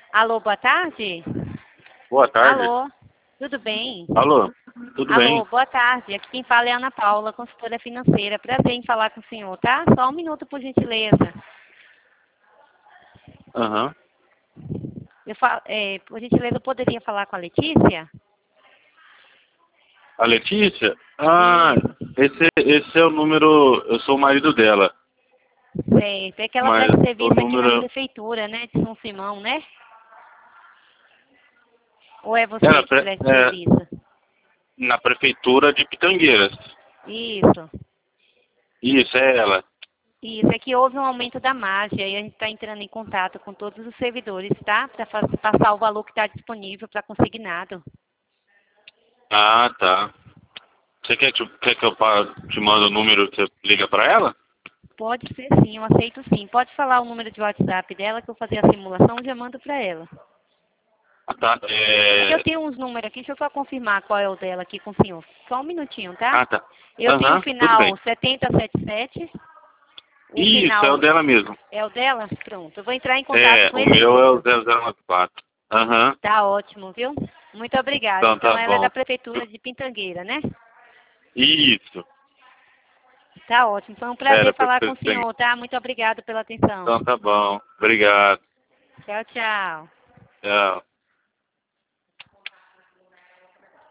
Alô, boa tarde? Boa tarde. Alô, tudo bem? Alô, tudo Alô, bem? boa tarde. Aqui quem fala é Ana Paula, consultora financeira. Prazer em falar com o senhor, tá? Só um minuto, por gentileza. Aham. Por gentileza, eu poderia falar com a Letícia? A Letícia? Ah, esse é o número, eu sou o marido dela, Certo. É que ela mas presta o serviço aqui na número... prefeitura, né, de São Simão, né? Ou é Ela você que presta é serviço? na prefeitura de Pitangueiras. Isso. Isso, é ela. Isso, é que houve um aumento da margem e a gente está entrando em contato com todos os servidores, tá? Para passar o valor que está disponível para consignado. Ah, tá. Você quer que eu te mande o número que você liga pra ela? Pode ser sim, eu aceito sim. Pode falar o número de WhatsApp dela que eu fazer a simulação e já mando para ela. Ah, tá. É que eu tenho uns números aqui, deixa eu só confirmar qual é o dela aqui com o senhor. Só um minutinho, tá? Ah, tá. Eu tenho o Aham, tudo final bem. 7077. O Isso, é o final dela mesmo. é o dela? Pronto. Eu vou entrar em contato É, com o esse meu é o número. 0094. Aham, Tá ótimo, viu? Muito obrigada. então Então tá ela é da bom. prefeitura de Pintangueira, né? Isso. Tá ótimo. Foi um Era prazer pra falar com o você. senhor, tá? Muito obrigada pela atenção. Então tá bom. Obrigado. Tchau, tchau. Tchau.